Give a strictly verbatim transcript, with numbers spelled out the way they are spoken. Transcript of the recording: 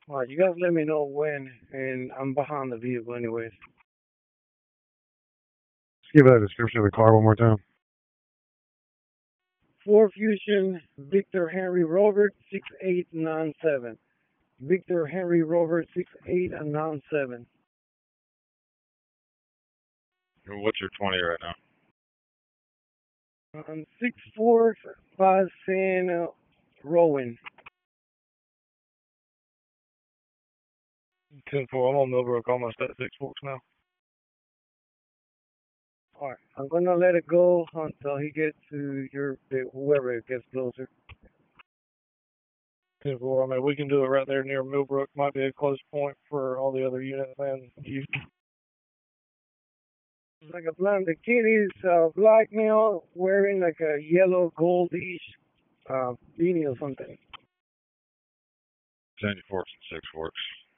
Alright, you guys let me know when, and I'm behind the vehicle anyways. Give that description of the car one more time. Ford Fusion, Victor Henry Robert, six eight nine seven. Victor Henry Robert, six eight nine seven. What's your twenty right now? Um, six four five San uh, Rowan. ten four, I'm on Millbrook, almost at Six Forks now. Alright, I'm gonna let it go until he gets to your, whoever it gets closer. ten four, I mean, we can do it right there near Millbrook. Might be a close point for all the other units and you. Like a blonde, the kid is uh, black male wearing like a yellow goldish uh, beanie or something. Sandy Forks and Six Forks.